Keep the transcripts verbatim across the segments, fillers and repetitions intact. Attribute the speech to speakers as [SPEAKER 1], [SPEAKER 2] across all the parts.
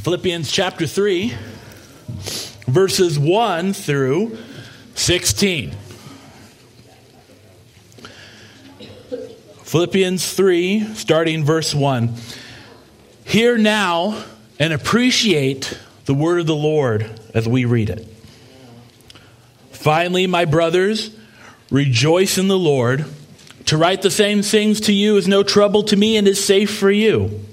[SPEAKER 1] Philippians chapter three, verses one through sixteen. Philippians three, starting verse one. Hear now and appreciate the word of the Lord as we read it. Finally, my brothers, rejoice in the Lord. To write the same things to you is no trouble to me and is safe for you.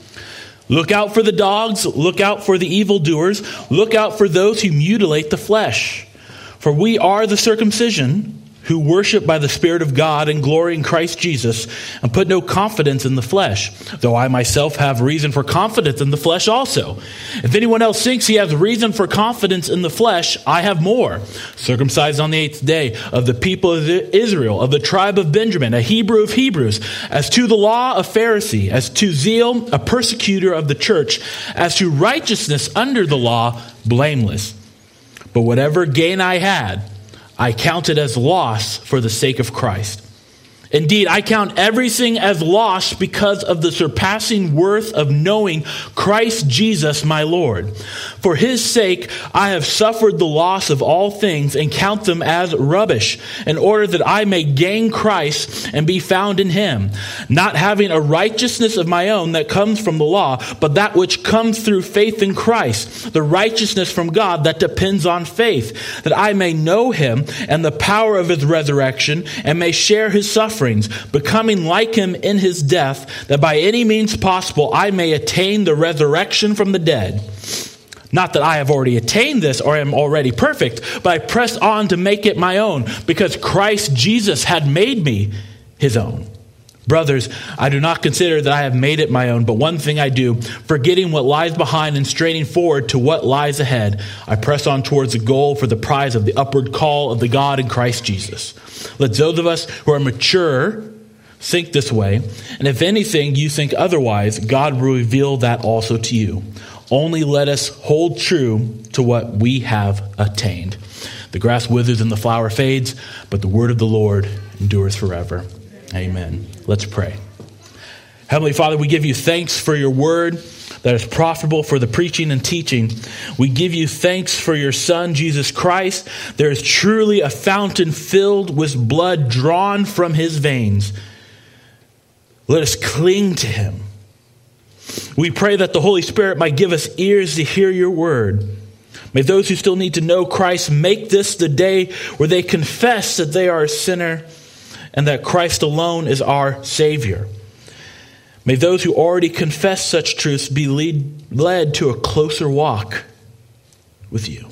[SPEAKER 1] Look out for the dogs, look out for the evildoers, look out for those who mutilate the flesh. For we are the circumcision who worship by the Spirit of God and glory in Christ Jesus and put no confidence in the flesh, though I myself have reason for confidence in the flesh also. If anyone else thinks he has reason for confidence in the flesh, I have more. Circumcised on the eighth day, of the people of Israel, of the tribe of Benjamin, a Hebrew of Hebrews, as to the law, a Pharisee, as to zeal, a persecutor of the church, as to righteousness under the law, blameless. But whatever gain I had, I count it as loss for the sake of Christ. Indeed, I count everything as loss because of the surpassing worth of knowing Christ Jesus my Lord. For his sake, I have suffered the loss of all things and count them as rubbish, in order that I may gain Christ and be found in him, not having a righteousness of my own that comes from the law, but that which comes through faith in Christ, the righteousness from God that depends on faith, that I may know him and the power of his resurrection and may share his suffering, becoming like him in his death, that by any means possible I may attain the resurrection from the dead. Not that I have already attained this or am already perfect, but I press on to make it my own, because Christ Jesus had made me his own. Brothers, I do not consider that I have made it my own, but one thing I do, forgetting what lies behind and straining forward to what lies ahead, I press on towards the goal for the prize of the upward call of the God in Christ Jesus. Let those of us who are mature think this way, and if anything you think otherwise, God will reveal that also to you. Only let us hold true to what we have attained. The grass withers and the flower fades, but the word of the Lord endures forever. Amen. Let's pray. Heavenly Father, we give you thanks for your word that is profitable for the preaching and teaching. We give you thanks for your Son, Jesus Christ. There is truly a fountain filled with blood drawn from his veins. Let us cling to him. We pray that the Holy Spirit might give us ears to hear your word. May those who still need to know Christ make this the day where they confess that they are a sinner and that Christ alone is our Savior. May those who already confess such truths be lead, led to a closer walk with you.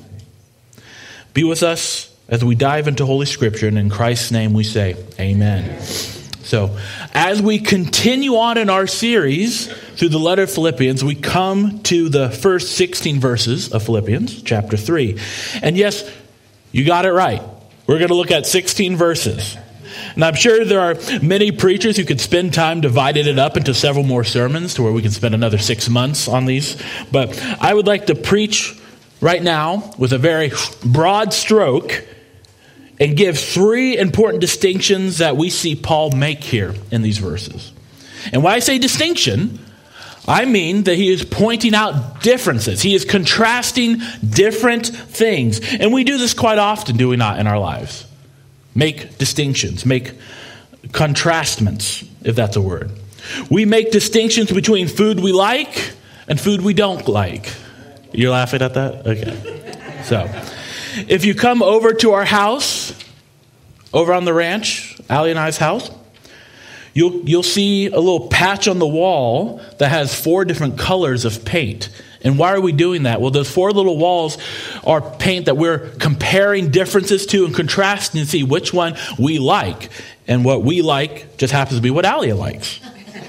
[SPEAKER 1] Be with us as we dive into Holy Scripture, and in Christ's name we say, amen. So, as we continue on in our series through the letter of Philippians, we come to the first sixteen verses of Philippians chapter three. And yes, you got it right. We're going to look at sixteen verses. And I'm sure there are many preachers who could spend time dividing it up into several more sermons to where we can spend another six months on these. But I would like to preach right now with a very broad stroke and give three important distinctions that we see Paul make here in these verses. And when I say distinction, I mean that he is pointing out differences. He is contrasting different things. And we do this quite often, do we not, in our lives? Make distinctions, make contrastments, if that's a word. We make distinctions between food we like and food we don't like. You're laughing at that? Okay. So, if you come over to our house, over on the ranch, Allie and I's house, you'll you'll see a little patch on the wall that has four different colors of paint. And why are we doing that? Well, those four little walls are paint that we're comparing differences to and contrasting to see which one we like. And what we like just happens to be what Alia likes.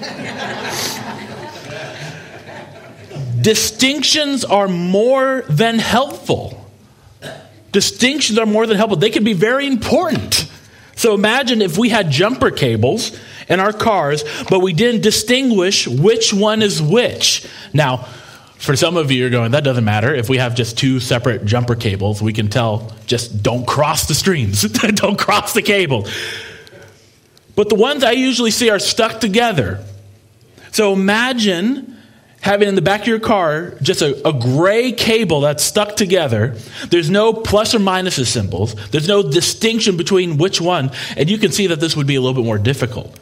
[SPEAKER 1] Distinctions are more than helpful. Distinctions are more than helpful. They can be very important. So imagine if we had jumper cables in our cars, but we didn't distinguish which one is which. Now, for some of you, you're going, that doesn't matter. If we have just two separate jumper cables, we can tell, just don't cross the streams. Don't cross the cable. But the ones I usually see are stuck together. So imagine having in the back of your car just a, a gray cable that's stuck together. There's no plus or minus symbols. There's no distinction between which one. And you can see that this would be a little bit more difficult.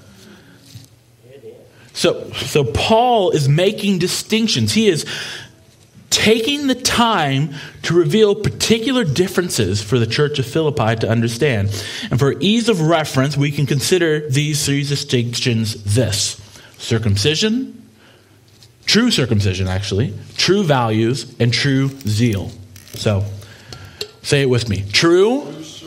[SPEAKER 1] So, so Paul is making distinctions. He is taking the time to reveal particular differences for the church of Philippi to understand. And for ease of reference, we can consider these three distinctions this: circumcision, true circumcision, actually, true values, and true zeal. So, say it with me. True,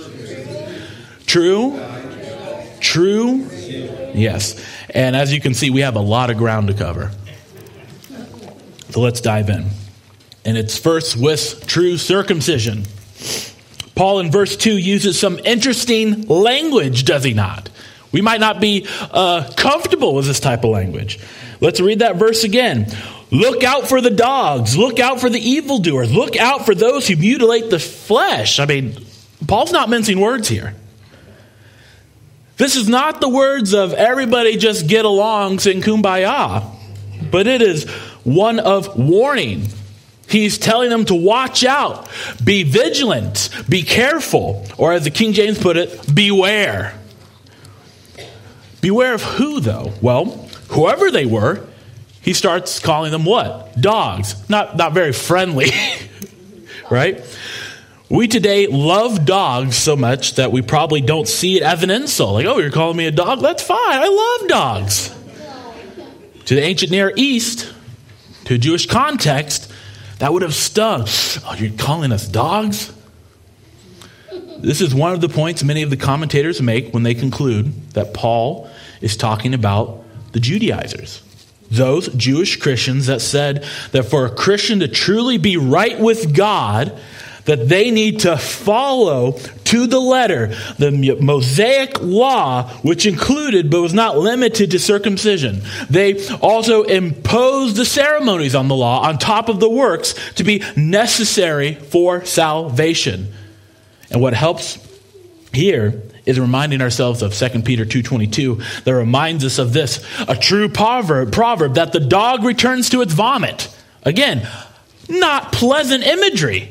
[SPEAKER 1] true, true, yes. And as you can see, we have a lot of ground to cover. So let's dive in. And it's first with true circumcision. Paul in verse two uses some interesting language, does he not? We might not be uh, comfortable with this type of language. Let's read that verse again. Look out for the dogs. Look out for the evildoers. Look out for those who mutilate the flesh. I mean, Paul's not mincing words here. This is not the words of everybody just get along, sing kumbaya. But it is one of warning. He's telling them to watch out, be vigilant, be careful, or as the King James put it, beware. Beware of who, though? Well, whoever they were, he starts calling them what? Dogs. Not, not very friendly, right? We today love dogs so much that we probably don't see it as an insult. Like, oh, you're calling me a dog? That's fine. I love dogs. To the ancient Near East, to a Jewish context, that would have stung. Oh, you're calling us dogs? This is one of the points many of the commentators make when they conclude that Paul is talking about the Judaizers. Those Jewish Christians that said that for a Christian to truly be right with God, that they need to follow to the letter the Mosaic law, which included but was not limited to circumcision. They also imposed the ceremonies on the law on top of the works to be necessary for salvation. And what helps here is reminding ourselves of Second Peter two twenty-two that reminds us of this, a true proverb, proverb that the dog returns to its vomit. Again, not pleasant imagery.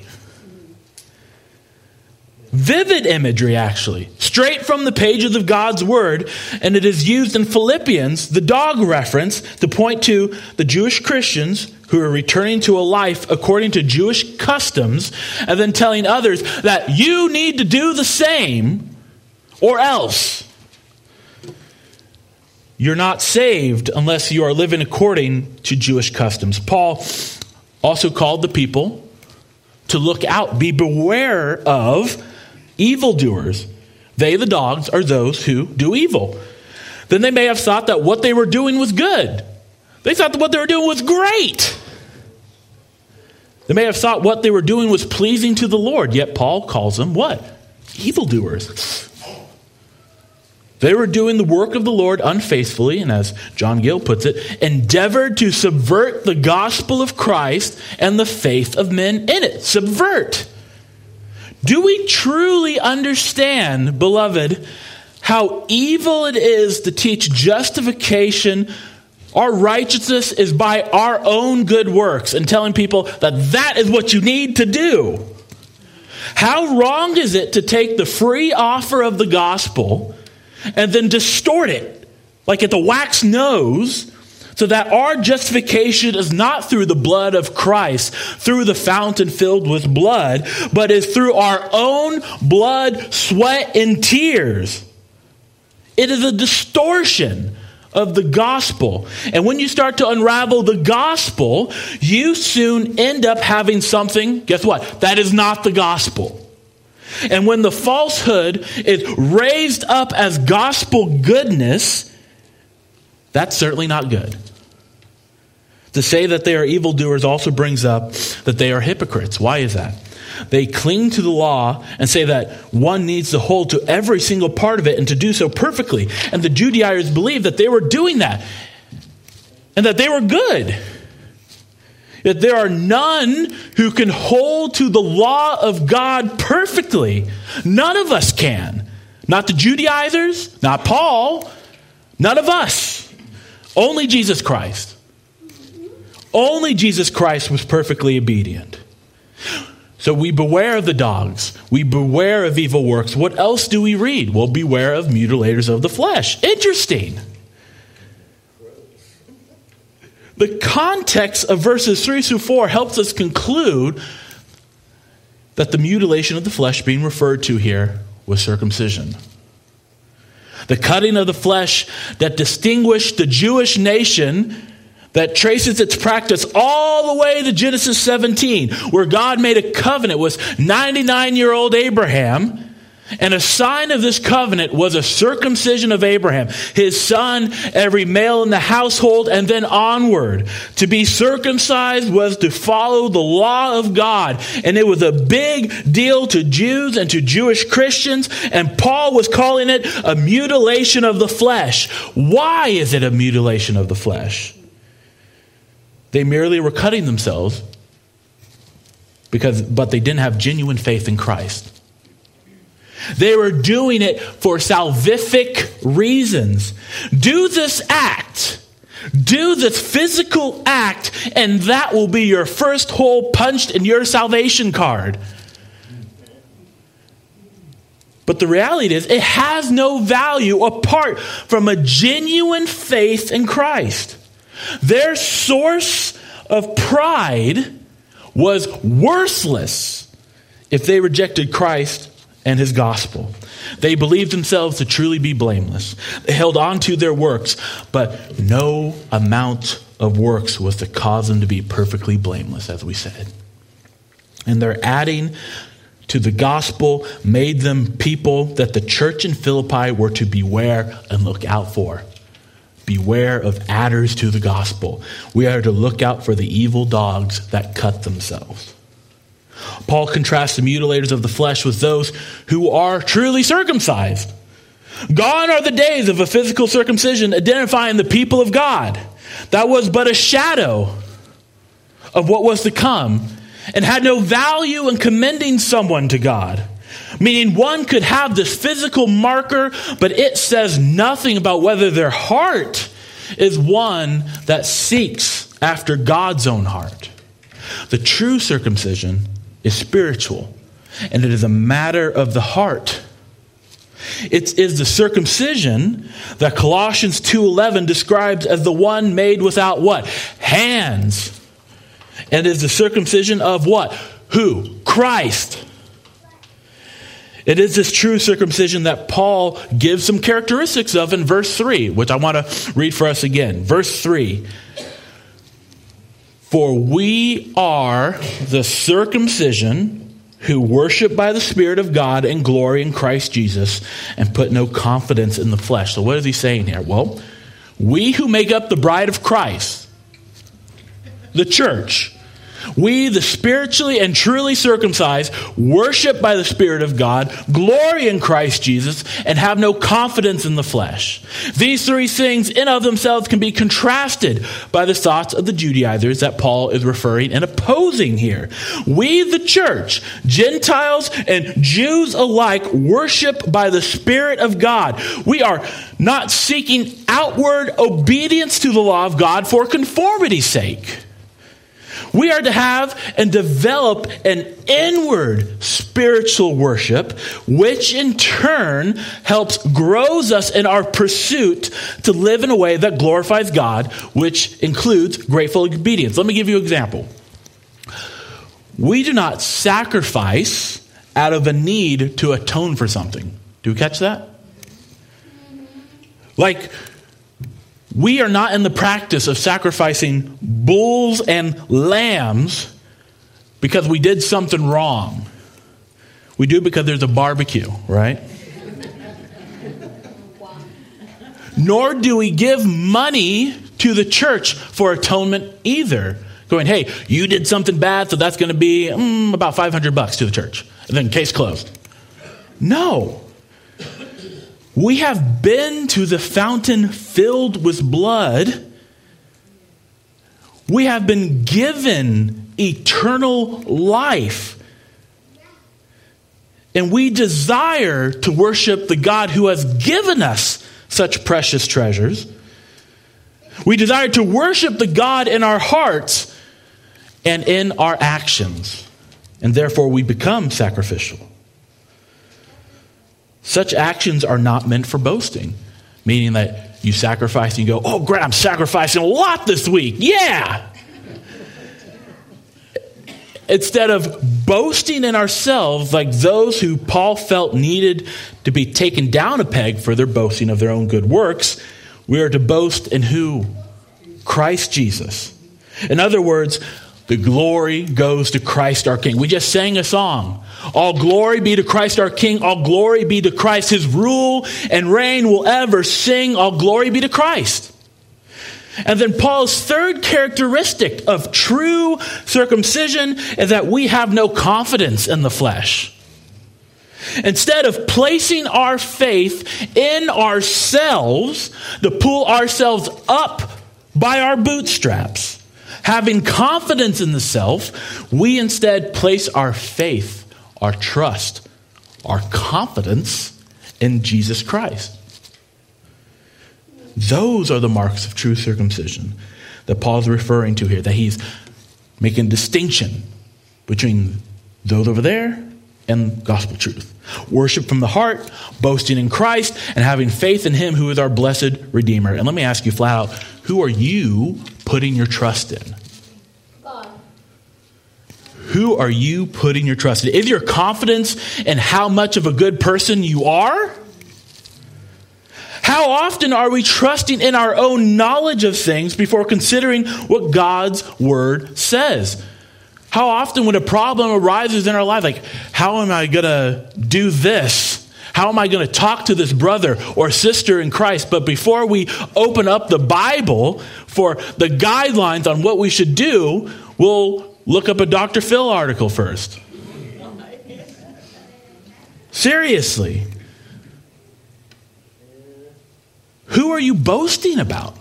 [SPEAKER 1] Vivid imagery, actually, straight from the pages of God's word, and it is used in Philippians, the dog reference, to point to the Jewish Christians who are returning to a life according to Jewish customs, and then telling others that you need to do the same, or else you're not saved unless you are living according to Jewish customs. Paul also called the people to look out, be beware of evildoers. They, the dogs, are those who do evil. Then they may have thought that what they were doing was good. They thought that what they were doing was great. They may have thought what they were doing was pleasing to the Lord. Yet Paul calls them what? Evildoers. They were doing the work of the Lord unfaithfully, and as John Gill puts it, endeavored to subvert the gospel of Christ and the faith of men in it. Subvert. Do we truly understand, beloved, how evil it is to teach justification, our righteousness is by our own good works, and telling people that that is what you need to do? How wrong is it to take the free offer of the gospel and then distort it like at the wax nose, so that our justification is not through the blood of Christ, through the fountain filled with blood, but is through our own blood, sweat, and tears? It is a distortion of the gospel. And when you start to unravel the gospel, you soon end up having something, guess what? That is not the gospel. And when the falsehood is raised up as gospel goodness, that's certainly not good. To say that they are evildoers also brings up that they are hypocrites. Why is that? They cling to the law and say that one needs to hold to every single part of it and to do so perfectly. And the Judaizers believed that they were doing that and that they were good. That there are none who can hold to the law of God perfectly. None of us can. Not the Judaizers, not Paul, none of us. Only Jesus Christ. Only Jesus Christ was perfectly obedient. So we beware of the dogs. We beware of evil works. What else do we read? Well, beware of mutilators of the flesh. Interesting. The context of verses three through four helps us conclude that the mutilation of the flesh being referred to here was circumcision. The cutting of the flesh that distinguished the Jewish nation, that traces its practice all the way to Genesis seventeen, where God made a covenant with ninety-nine-year-old Abraham. And a sign of this covenant was a circumcision of Abraham, his son, every male in the household, and then onward. To be circumcised was to follow the law of God. And it was a big deal to Jews and to Jewish Christians. And Paul was calling it a mutilation of the flesh. Why is it a mutilation of the flesh? They merely were cutting themselves because, but they didn't have genuine faith in Christ. They were doing it for salvific reasons. Do this act. Do this physical act, and that will be your first hole punched in your salvation card. But the reality is, it has no value apart from a genuine faith in Christ. Their source of pride was worthless if they rejected Christ and his gospel. They believed themselves to truly be blameless. They held on to their works, but no amount of works was to cause them to be perfectly blameless, as we said. And their adding to the gospel made them people that the church in Philippi were to beware and look out for. Beware of adders to the gospel. We are to look out for the evil dogs that cut themselves. Paul contrasts the mutilators of the flesh with those who are truly circumcised. Gone are the days of a physical circumcision identifying the people of God. That was but a shadow of what was to come and had no value in commending someone to God. Meaning one could have this physical marker, but it says nothing about whether their heart is one that seeks after God's own heart. The true circumcision is spiritual, and it is a matter of the heart. It is the circumcision that Colossians two eleven describes as the one made without what? Hands. And it is the circumcision of what? Who? Christ. It is this true circumcision that Paul gives some characteristics of in verse three, which I want to read for us again. Verse three. For we are the circumcision who worship by the Spirit of God and glory in Christ Jesus and put no confidence in the flesh. So what is he saying here? Well, we who make up the bride of Christ, the church, we, the spiritually and truly circumcised, worship by the Spirit of God, glory in Christ Jesus, and have no confidence in the flesh. These three things in of themselves can be contrasted by the thoughts of the Judaizers that Paul is referring and opposing here. We, the church, Gentiles and Jews alike, worship by the Spirit of God. We are not seeking outward obedience to the law of God for conformity's sake. We are to have and develop an inward spiritual worship, which in turn helps grows us in our pursuit to live in a way that glorifies God, which includes grateful obedience. Let me give you an example. We do not sacrifice out of a need to atone for something. Do you catch that? Like, we are not in the practice of sacrificing bulls and lambs because we did something wrong. We do it because there's a barbecue, right? Nor do we give money to the church for atonement either. Going, hey, you did something bad, so that's going to be mm, about five hundred bucks to the church. And then case closed. No. We have been to the fountain filled with blood. We have been given eternal life. And we desire to worship the God who has given us such precious treasures. We desire to worship the God in our hearts and in our actions. And therefore we become sacrificial. Such actions are not meant for boasting, meaning that you sacrifice and you go, oh, great, I'm sacrificing a lot this week. Yeah. Instead of boasting in ourselves like those who Paul felt needed to be taken down a peg for their boasting of their own good works, we are to boast in who? Christ Jesus. In other words, the glory goes to Christ our King. We just sang a song. All glory be to Christ our King. All glory be to Christ. His rule and reign will ever sing. All glory be to Christ. And then Paul's third characteristic of true circumcision is that we have no confidence in the flesh. Instead of placing our faith in ourselves to pull ourselves up by our bootstraps, having confidence in the self, we instead place our faith, our trust, our confidence in Jesus Christ. Those are the marks of true circumcision that Paul's referring to here, that he's making a distinction between those over there and gospel truth. Worship from the heart, boasting in Christ, and having faith in him who is our blessed Redeemer. And let me ask you flat out, who are you putting your trust in?
[SPEAKER 2] God.
[SPEAKER 1] Who are you putting your trust in? Is your confidence in how much of a good person you are? How often are we trusting in our own knowledge of things before considering what God's word says? How often when a problem arises in our life, like, how am I going to do this? How am I going to talk to this brother or sister in Christ? But before we open up the Bible for the guidelines on what we should do, we'll look up a Doctor Phil article first. Seriously. Who are you boasting about?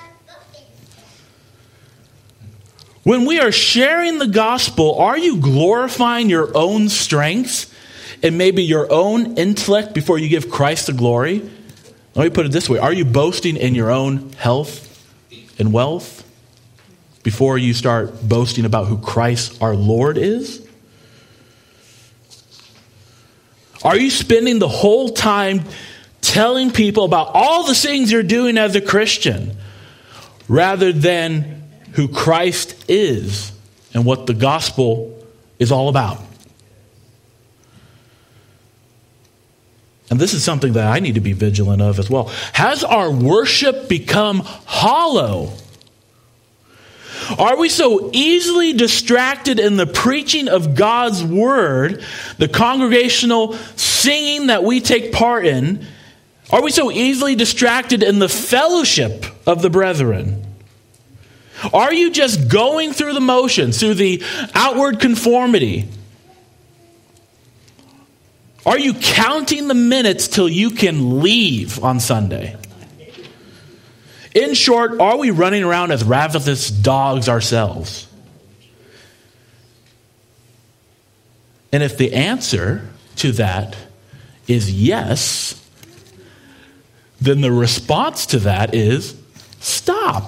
[SPEAKER 1] When we are sharing the gospel, are you glorifying your own strengths and maybe your own intellect before you give Christ the glory? Let me put it this way. Are you boasting in your own health and wealth before you start boasting about who Christ our Lord is? Are you spending the whole time telling people about all the things you're doing as a Christian rather than who Christ is and what the gospel is all about? And this is something that I need to be vigilant of as well. Has our worship become hollow? Are we so easily distracted in the preaching of God's word, the congregational singing that we take part in? Are we so easily distracted in the fellowship of the brethren? Are you just going through the motions, through the outward conformity? Are you counting the minutes till you can leave on Sunday? In short, are we running around as ravenous dogs ourselves? And if the answer to that is yes, then the response to that is stop.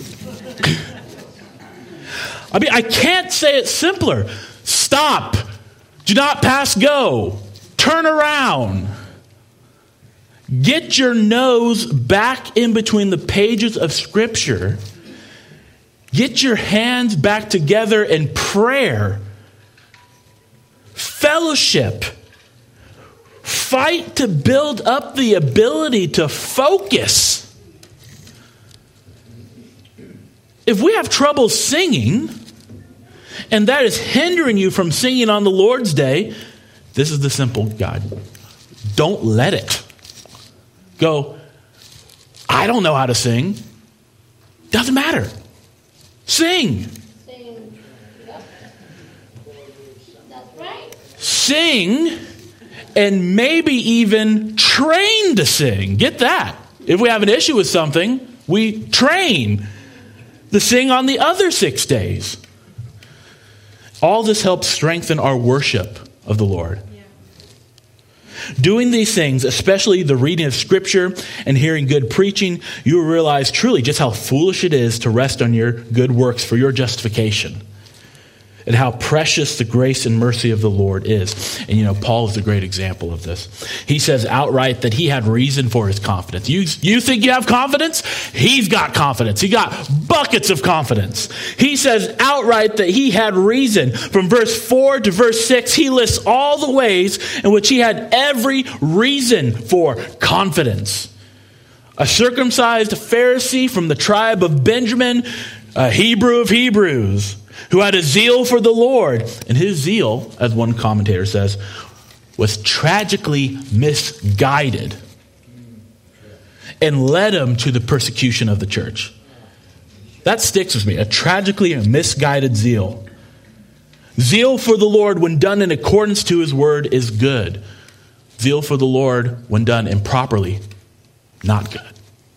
[SPEAKER 1] I mean, I can't say it simpler. Stop. Do not pass go. Turn around. Get your nose back in between the pages of Scripture. Get your hands back together in prayer. Fellowship. Fight to build up the ability to focus. If we have trouble singing, and that is hindering you from singing on the Lord's Day, this is the simple guide. Don't let it. Go, I don't know how to sing. Doesn't matter. Sing.
[SPEAKER 2] Sing. That's right.
[SPEAKER 1] Sing, and maybe even train to sing. Get that. If we have an issue with something, we train to sing on the other six days. All this helps strengthen our worship of the Lord. doing these things, especially the reading of Scripture and hearing good preaching, you will realize truly just how foolish it is to rest on your good works for your justification. And how precious the grace and mercy of the Lord is. And you know, Paul is a great example of this. He says outright that he had reason for his confidence. You, you think you have confidence? He's got confidence. He got buckets of confidence. He says outright that he had reason. From verse four to verse six, he lists all the ways in which he had every reason for confidence. A circumcised Pharisee from the tribe of Benjamin, a Hebrew of Hebrews, who had a zeal for the Lord. And his zeal, as one commentator says, was tragically misguided and led him to the persecution of the church. That sticks with me. A tragically misguided zeal. Zeal for the Lord when done in accordance to his word is good. Zeal for the Lord when done improperly, not good.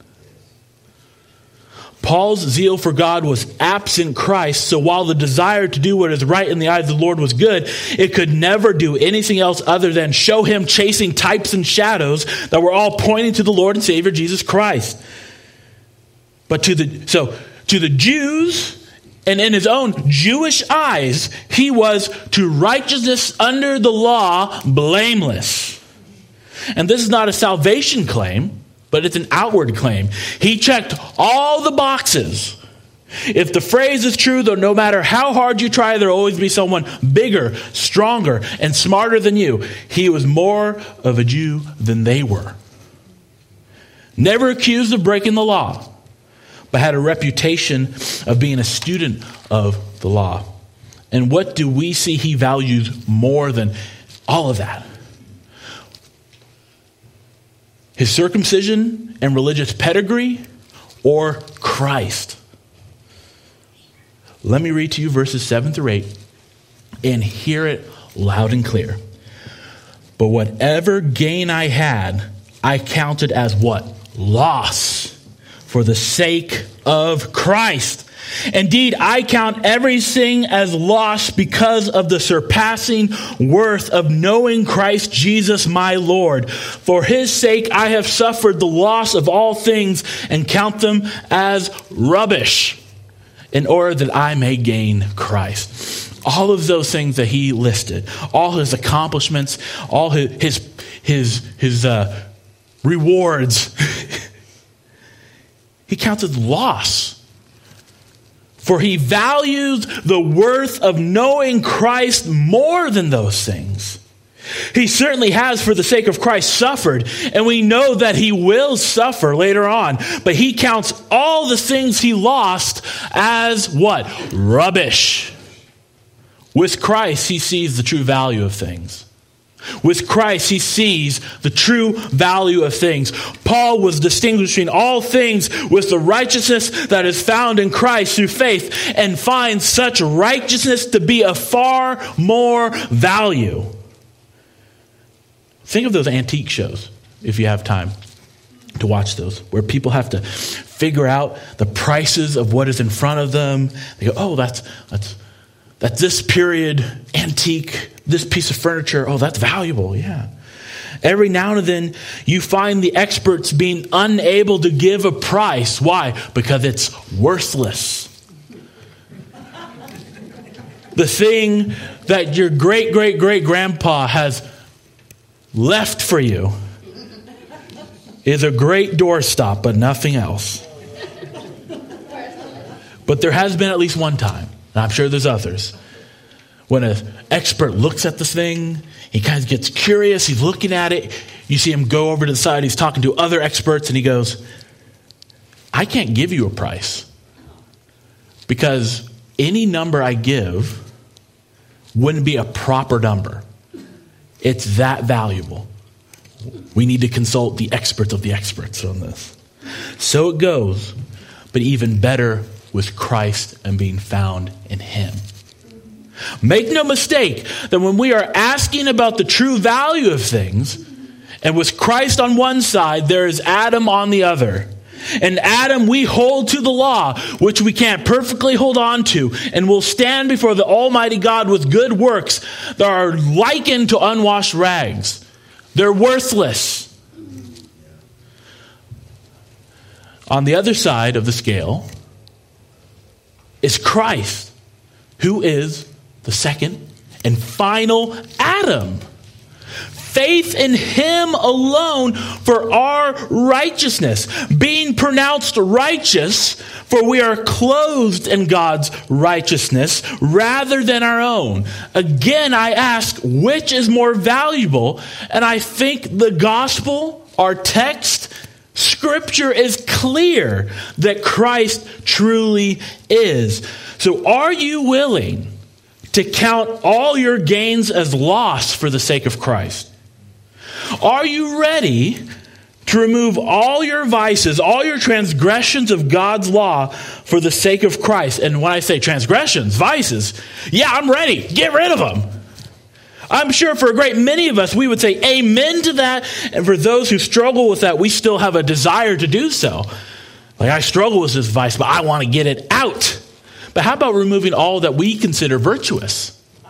[SPEAKER 1] Paul's zeal for God was absent Christ, so while the desire to do what is right in the eyes of the Lord was good, it could never do anything else other than show him chasing types and shadows that were all pointing to the Lord and Savior Jesus Christ. But to the so to the Jews, and in his own Jewish eyes, he was to righteousness under the law blameless. And this is not a salvation claim, but it's an outward claim. He checked all the boxes. If the phrase is true, though, no matter how hard you try, there'll always be someone bigger, stronger, and smarter than you. He was more of a Jew than they were. Never accused of breaking the law, but had a reputation of being a student of the law. And what do we see he values more than all of that? His circumcision and religious pedigree, or Christ? Let me read to you verses seven through eight and hear it loud and clear. But whatever gain I had, I counted as what? Loss for the sake of Christ. Indeed, I count everything as loss because of the surpassing worth of knowing Christ Jesus my Lord. For his sake I have suffered the loss of all things and count them as rubbish, in order that I may gain Christ. All of those things that he listed, all his accomplishments, all his his his, his uh, rewards, he counts as loss. For he values the worth of knowing Christ more than those things. He certainly has, for the sake of Christ, suffered, and we know that he will suffer later on. But he counts all the things he lost as what? Rubbish. With Christ, he sees the true value of things. With Christ, he sees the true value of things. Paul was distinguishing all things with the righteousness that is found in Christ through faith, and finds such righteousness to be of far more value. Think of those antique shows, if you have time to watch those, where people have to figure out the prices of what is in front of them. They go, oh, that's that's that's this period antique, this piece of furniture. Oh, that's valuable, yeah. Every now and then you find the experts being unable to give a price. Why? Because it's worthless. The thing that your great, great, great grandpa has left for you is a great doorstop, but nothing else. But there has been at least one time, and I'm sure there's others, when an expert looks at this thing, he kind of gets curious, he's looking at it, you see him go over to the side, he's talking to other experts, and he goes, I can't give you a price, because any number I give wouldn't be a proper number. It's that valuable. We need to consult the experts of the experts on this. So it goes, but even better with Christ and being found in him. Make no mistake that when we are asking about the true value of things, and with Christ on one side, there is Adam on the other. And Adam, we hold to the law, which we can't perfectly hold on to, and will stand before the Almighty God with good works that are likened to unwashed rags. They're worthless. On the other side of the scale is Christ, who is the second and final Adam. Faith in him alone for our righteousness, being pronounced righteous, for we are clothed in God's righteousness rather than our own. Again, I ask, which is more valuable? And I think the gospel, our text, Scripture is clear that Christ truly is. So are you willing to count all your gains as loss for the sake of Christ? Are you ready to remove all your vices, all your transgressions of God's law for the sake of Christ? And when I say transgressions, vices, yeah, I'm ready. Get rid of them. I'm sure for a great many of us, we would say amen to that. And for those who struggle with that, we still have a desire to do so. Like, I struggle with this vice, but I want to get it out. But how about removing all that we consider virtuous?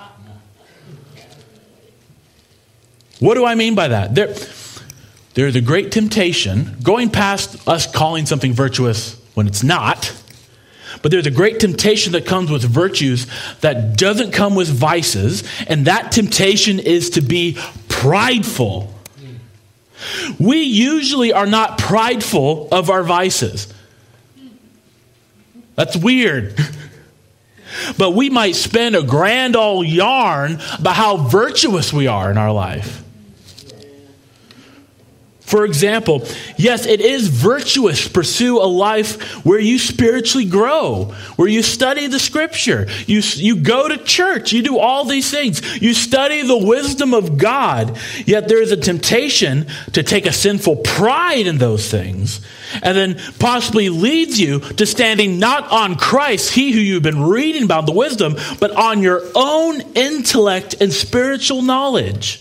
[SPEAKER 1] What do I mean by that? There, there's a great temptation, going past us calling something virtuous when it's not, but there's a great temptation that comes with virtues that doesn't come with vices, and that temptation is to be prideful. We usually are not prideful of our vices. That's weird. But we might spend a grand old yarn about how virtuous we are in our life. For example, yes, it is virtuous to pursue a life where you spiritually grow, where you study the Scripture, you, you go to church, you do all these things, you study the wisdom of God. Yet there is a temptation to take a sinful pride in those things, and then possibly leads you to standing not on Christ, he who you've been reading about the wisdom, but on your own intellect and spiritual knowledge.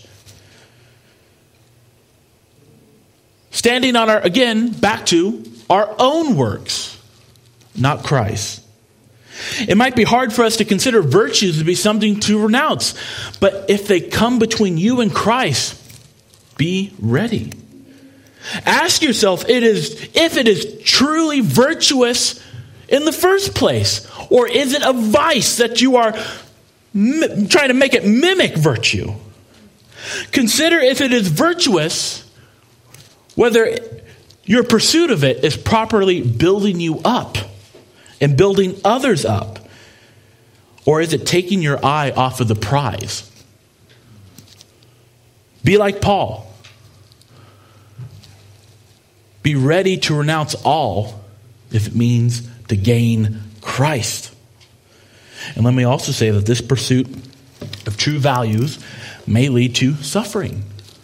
[SPEAKER 1] Standing on our, again, back to our own works, not Christ. It might be hard for us to consider virtues to be something to renounce, but if they come between you and Christ, be ready. Ask yourself it is, if it is truly virtuous in the first place, or is it a vice that you are mi- trying to make it mimic virtue? Consider if it is virtuous, whether your pursuit of it is properly building you up and building others up, or is it taking your eye off of the prize? Be like Paul. Be ready to renounce all if it means to gain Christ. And let me also say that this pursuit of true values may lead to suffering.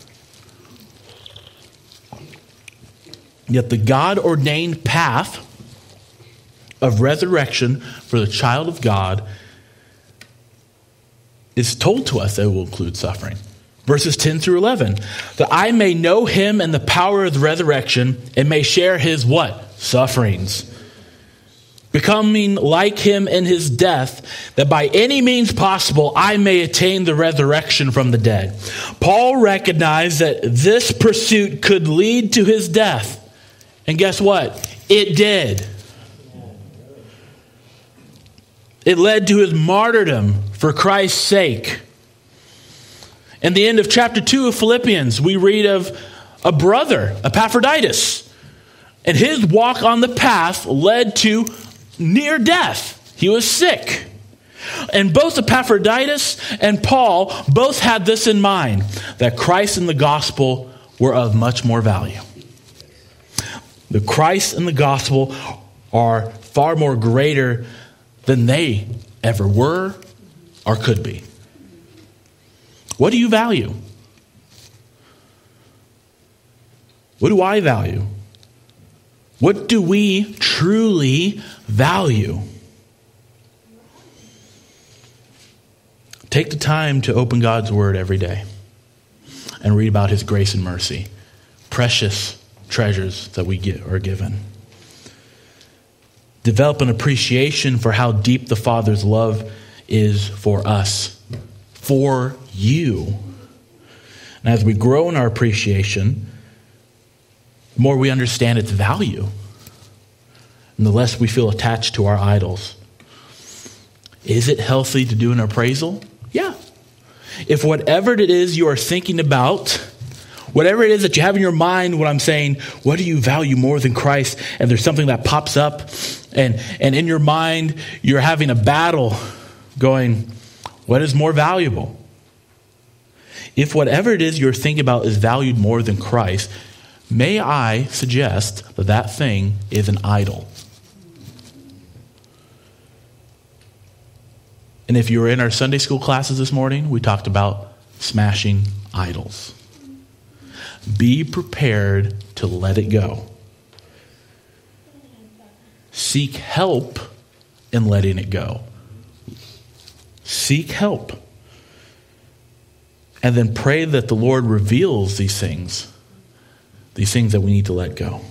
[SPEAKER 1] Yet the God-ordained path of resurrection for the child of God is told to us that it will include suffering. Verses ten through eleven. That I may know him and the power of the resurrection and may share his what? Sufferings. Becoming like him in his death, that by any means possible I may attain the resurrection from the dead. Paul recognized that this pursuit could lead to his death. And guess what? It did. It led to his martyrdom for Christ's sake. In the end of chapter two of Philippians, we read of a brother, Epaphroditus. And his walk on the path led to near death. He was sick. And both Epaphroditus and Paul both had this in mind, that Christ and the gospel were of much more value. The Christ and the gospel are far more greater than they ever were or could be. What do you value? What do I value? What do we truly value? Take the time to open God's word every day and read about his grace and mercy. Precious treasures that we get are given. Develop an appreciation for how deep the Father's love is for us, for you. And as we grow in our appreciation, the more we understand its value, and the less we feel attached to our idols. Is it healthy to do an appraisal? Yeah. If whatever it is you are thinking about, whatever it is that you have in your mind, what I'm saying, what do you value more than Christ? And there's something that pops up, and, and in your mind, you're having a battle going, what is more valuable? If whatever it is you're thinking about is valued more than Christ, may I suggest that that thing is an idol. And if you were in our Sunday school classes this morning, we talked about smashing idols. Be prepared to let it go. Seek help in letting it go. Seek help. And then pray that the Lord reveals these things, these things that we need to let go.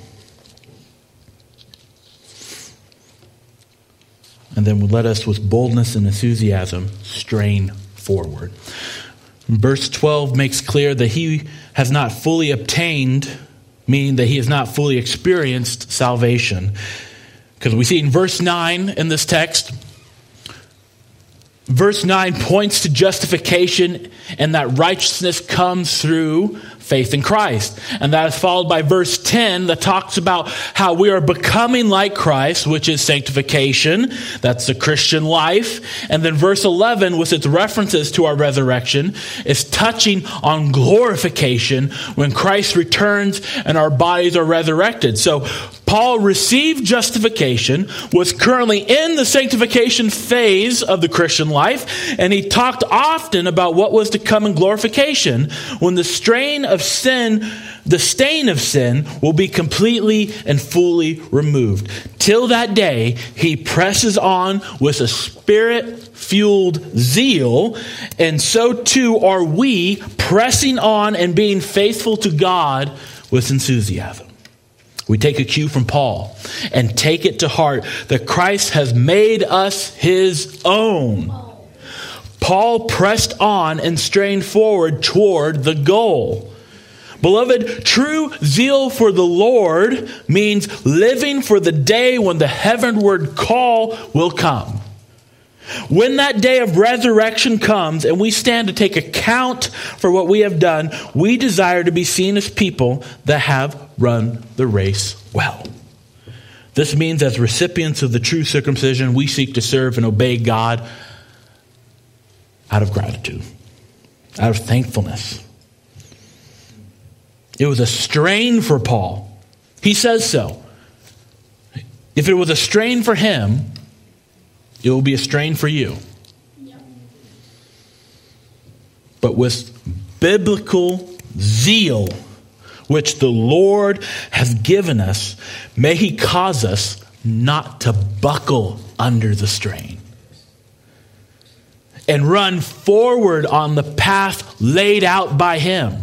[SPEAKER 1] And then let us, with boldness and enthusiasm, strain forward. Verse twelve makes clear that he has not fully obtained, meaning that he has not fully experienced salvation. Because we see in verse nine in this text, verse nine points to justification, and that righteousness comes through faith in Christ. And that is followed by verse ten that talks about how we are becoming like Christ, which is sanctification. That's the Christian life. And then verse eleven, with its references to our resurrection, is touching on glorification when Christ returns and our bodies are resurrected. So Paul received justification, was currently in the sanctification phase of the Christian life, and he talked often about what was to come in glorification when the strain of sin, the stain of sin, will be completely and fully removed. Till that day, he presses on with a spirit-fueled zeal, and so too are we, pressing on and being faithful to God with enthusiasm. We take a cue from Paul and take it to heart that Christ has made us his own. Paul pressed on and strained forward toward the goal. Beloved, true zeal for the Lord means living for the day when the heavenward call will come. When that day of resurrection comes and we stand to take account for what we have done, we desire to be seen as people that have run the race well. This means as recipients of the true circumcision, we seek to serve and obey God out of gratitude, out of thankfulness. It was a strain for Paul. He says so. If it was a strain for him, it will be a strain for you. Yep. But with biblical zeal, which the Lord has given us, may he cause us not to buckle under the strain and run forward on the path laid out by him.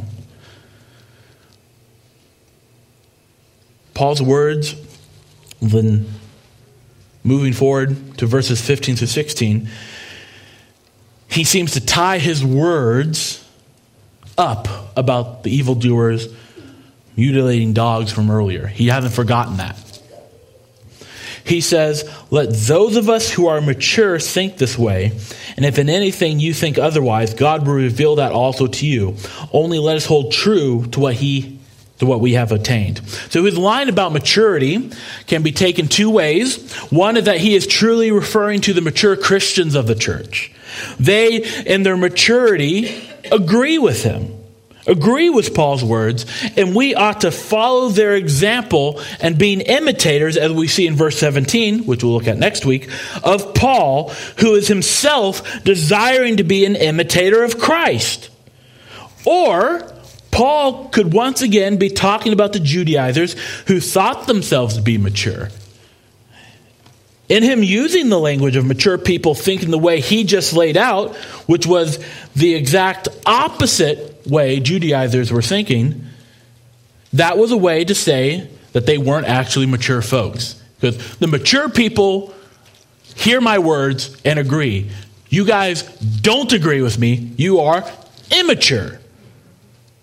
[SPEAKER 1] Paul's words, then moving forward to verses fifteen through sixteen, he seems to tie his words up about the evildoers mutilating dogs from earlier. He hasn't forgotten that. He says, let those of us who are mature think this way, and if in anything you think otherwise, God will reveal that also to you. Only let us hold true to what he to what we have attained. So his line about maturity can be taken two ways. One is that he is truly referring to the mature Christians of the church. They, in their maturity, agree with him, agree with Paul's words, and we ought to follow their example and being imitators, as we see in verse seventeen, which we'll look at next week, of Paul, who is himself desiring to be an imitator of Christ. Or Paul could once again be talking about the Judaizers who thought themselves to be mature. In him using the language of mature people thinking the way he just laid out, which was the exact opposite way Judaizers were thinking, that was a way to say that they weren't actually mature folks. Because the mature people hear my words and agree. You guys don't agree with me. You are immature.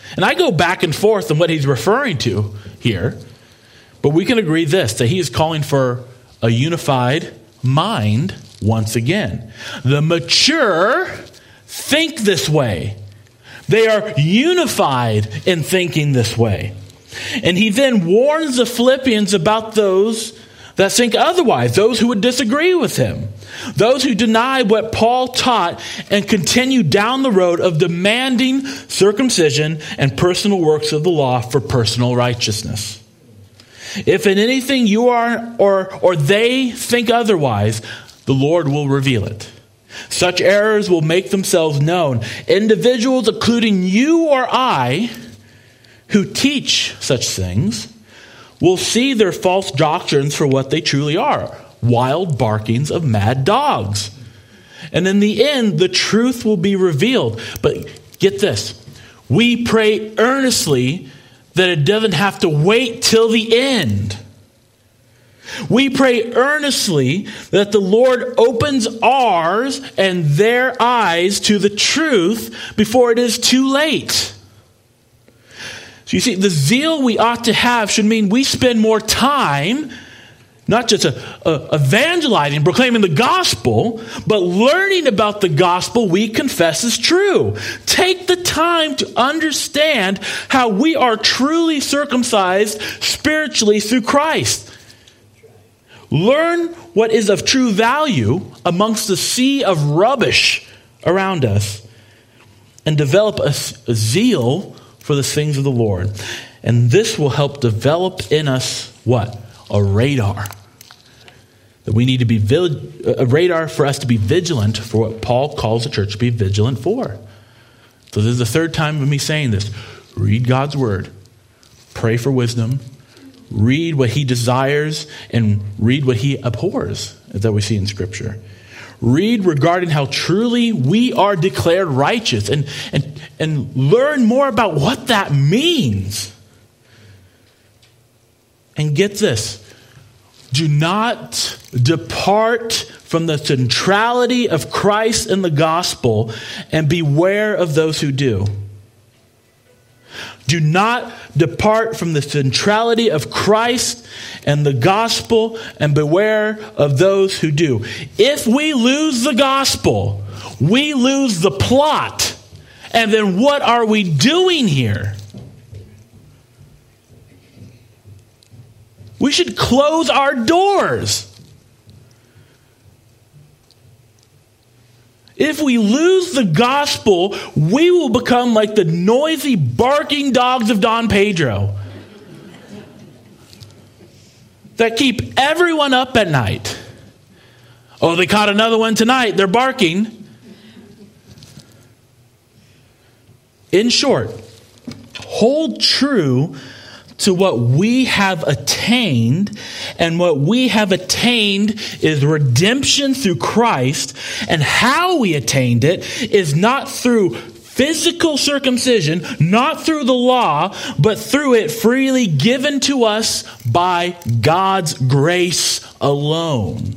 [SPEAKER 1] And I go back and forth on what he's referring to here, but we can agree this, that he is calling for a unified mind once again. The mature think this way. They are unified in thinking this way. And he then warns the Philippians about those that think otherwise, those who would disagree with him, those who deny what Paul taught and continue down the road of demanding circumcision and personal works of the law for personal righteousness. If in anything you are or or they think otherwise, the Lord will reveal it. Such errors will make themselves known. Individuals, including you or I, who teach such things, will see their false doctrines for what they truly are: wild barkings of mad dogs. And in the end, the truth will be revealed. But get this, we pray earnestly that it doesn't have to wait till the end. We pray earnestly that the Lord opens ours and their eyes to the truth before it is too late. So you see, the zeal we ought to have should mean we spend more time not just a, a evangelizing, proclaiming the gospel, but learning about the gospel we confess is true. Take the time to understand how we are truly circumcised spiritually through Christ. Learn what is of true value amongst the sea of rubbish around us, and develop a, a zeal for the things of the Lord. And this will help develop in us what? A radar. That we need to be, a radar for us to be vigilant for what Paul calls the church to be vigilant for. So this is the third time of me saying this. Read God's word. Pray for wisdom. Read what he desires and read what he abhors, that we see in Scripture. Read regarding how truly we are declared righteous, and, and, and learn more about what that means. And get this. Do not depart from the centrality of Christ and the gospel, and beware of those who do. Do not depart from the centrality of Christ and the gospel, and beware of those who do. If we lose the gospel, we lose the plot. And then what are we doing here? We should close our doors. If we lose the gospel, we will become like the noisy, barking dogs of Don Pedro that keep everyone up at night. Oh, they caught another one tonight. They're barking. In short, hold true to what we have attained, and what we have attained is redemption through Christ, and how we attained it is not through physical circumcision, not through the law, but through it freely given to us by God's grace alone.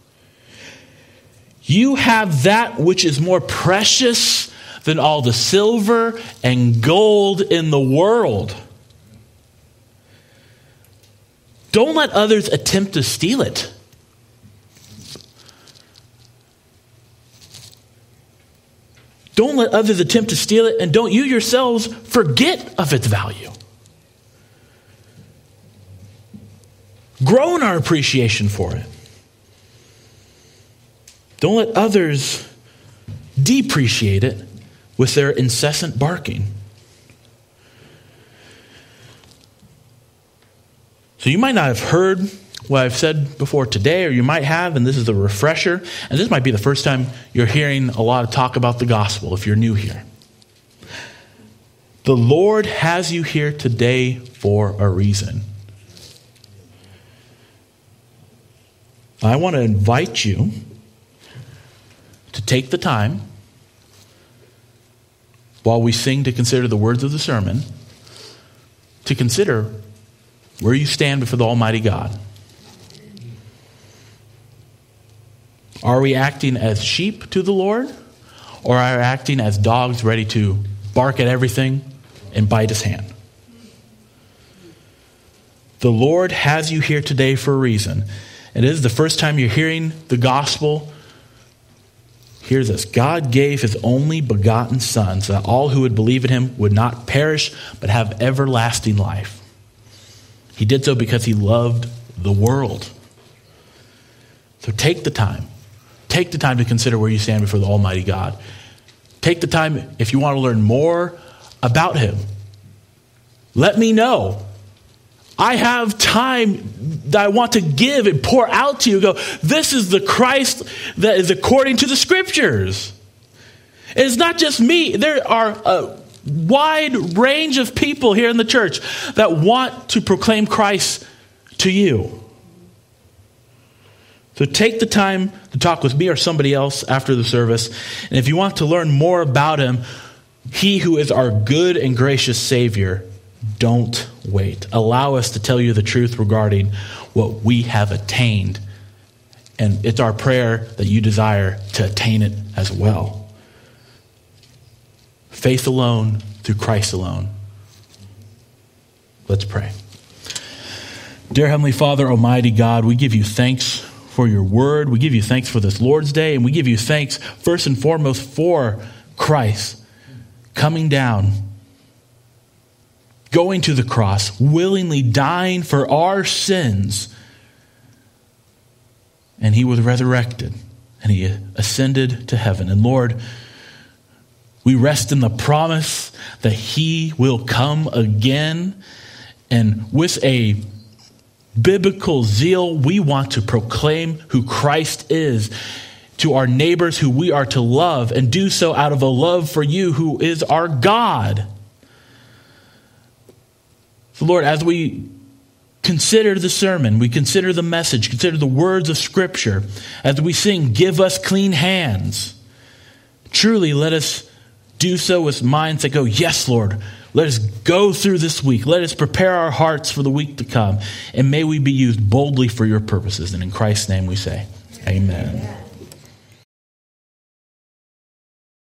[SPEAKER 1] You have that which is more precious than all the silver and gold in the world. Don't let others attempt to steal it. Don't let others attempt to steal it, and don't you yourselves forget of its value. Grow in our appreciation for it. Don't let others depreciate it with their incessant barking. So you might not have heard what I've said before today, or you might have, and this is a refresher. And this might be the first time you're hearing a lot of talk about the gospel if you're new here. The Lord has you here today for a reason. I want to invite you to take the time while we sing to consider the words of the sermon, to consider where you stand before the Almighty God. Are we acting as sheep to the Lord? Or are we acting as dogs ready to bark at everything and bite his hand. The Lord has you here today for a reason. It is the first time you're hearing the gospel. Hear this. God gave his only begotten Son so that all who would believe in him would not perish but have everlasting life. He did so because he loved the world. So take the time. Take the time to consider where you stand before the Almighty God. Take the time if you want to learn more about him. Let me know. I have time that I want to give and pour out to you. Go, this is the Christ that is according to the scriptures. It's not just me. There are a wide range of people here in the church that want to proclaim Christ to you. So take the time to talk with me or somebody else after the service. And if you want to learn more about him, he who is our good and gracious Savior, don't wait. Allow us to tell you the truth regarding what we have attained. And it's our prayer that you desire to attain it as well. Faith alone through Christ alone. Let's pray. Dear Heavenly Father, Almighty God, we give you thanks for your word. We give you thanks for this Lord's Day. And we give you thanks first and foremost for Christ coming down, going to the cross, willingly dying for our sins. And he was resurrected and he ascended to heaven. And Lord, we rest in the promise that he will come again. And with a biblical zeal, we want to proclaim who Christ is to our neighbors who we are to love, and do so out of a love for you who is our God. So Lord, as we consider the sermon, we consider the message, consider the words of Scripture, as we sing, give us clean hands, truly let us do so with minds that go, yes, Lord, let us go through this week. Let us prepare our hearts for the week to come. And may we be used boldly for your purposes. And in Christ's name we say, amen. Amen.